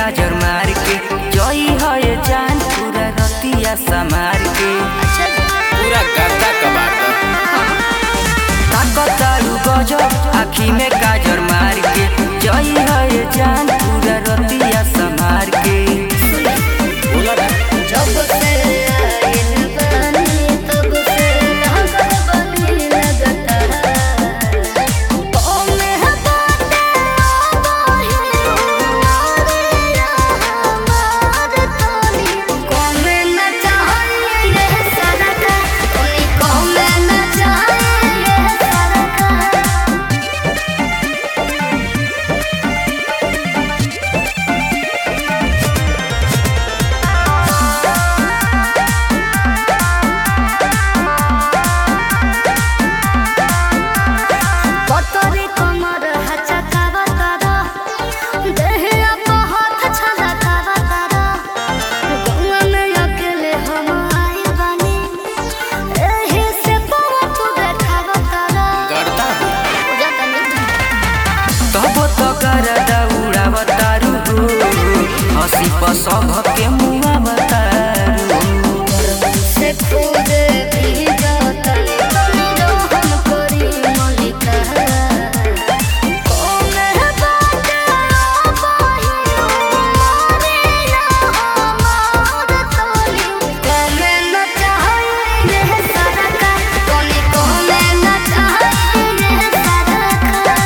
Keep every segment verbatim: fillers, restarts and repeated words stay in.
काजर मार के जई है जान पूरा रतिया समार के पूरा गर्दा कबाड़ दो। ताकतारू गजब आँखी में काजर मार के जई है जान पूरा रतिया समार के बोला ना जब से आइल बानी तब से लागल बानी लगता ओ में बाटे आबाही उमरिया हमार तोनी कमे न चाहिए ये सरका तोनी कमे न चाहिए ये सरका पतरी कमर हचकावा तारा देहिया पे हाथ छलकावा तारा गंगा में अकेले हम आई बानी एही से पवा तू देखावा तारा गर्दा हो। तब तो कर दौड़ावतारू हंसी पसभ के मुआ बतारू से खुद भी जातनी तनी जो हम करी मलिका कोने बाटे आबाही उमरिया हमार तोनी कमे न चाहिए ये सरका तोनी कमे न चाहिए ये सरका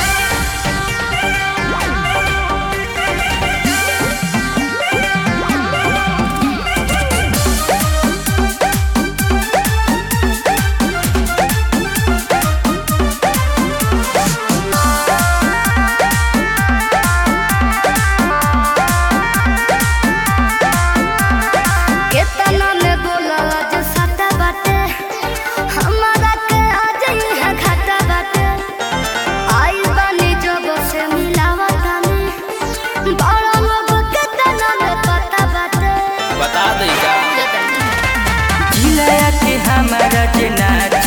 केतना में बोला आज सटा बाटे हमारा के आज है घाटा बाटे आई बानी जब से मिलावा तानी बड़ा लोग केतना में पता बाटे बता दे का जिला के हमारा जना